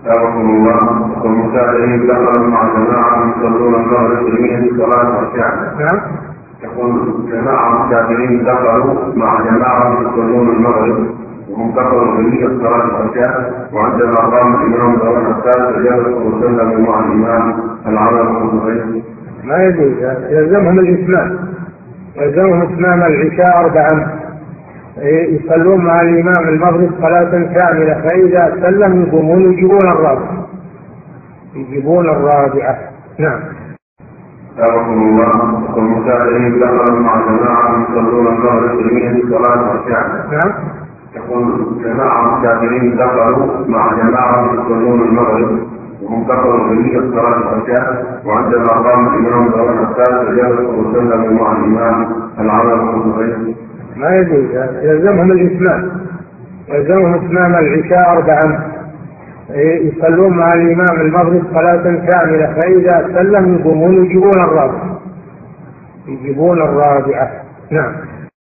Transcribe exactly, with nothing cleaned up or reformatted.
أعوذكم الله. والمسافرين دخلوا مع جماعة يصلون المغرب بنية الصلاة والشعب. نعم. يقول جماعة مسافرين دخلوا مع جماعة يصلون المغرب وهم دخلوا بنية الصلاة والشعب، وعندما قام الإمام دور الثالث فجلسوا وسلموا مع الإمام العمل والصغير. ما يجوز، يلزمهم الإتمام، يلزمهم إتمام العشاء أربعا، يصلون مع الإمام المغرب صلاة كاملة، فإذا سلم يقومون يجيبون الرابعة يجيبون الرابعة. نعم. أعوذكم الله. والمسافرين دخلوا مع جماعة يصلون المغرب بنية الصلاة والشعب. نعم. يقول جماعة مسافرين دخلوا مع جماعة يصلون المغرب وهم دخلوا بنية الصلاة والشعب، وعندما قام الإمام دور الثالث فجلسوا وسلموا مع الإمام العمل والصغير. ما يجوز، يلزمهم الإتمام، يلزمهم إتمام العشاء أربعا، يصلون مع الإمام المغرب صلاة كاملة، فإذا سلم يقومون يجيبون الرابعة يجيبون الرابعة. نعم.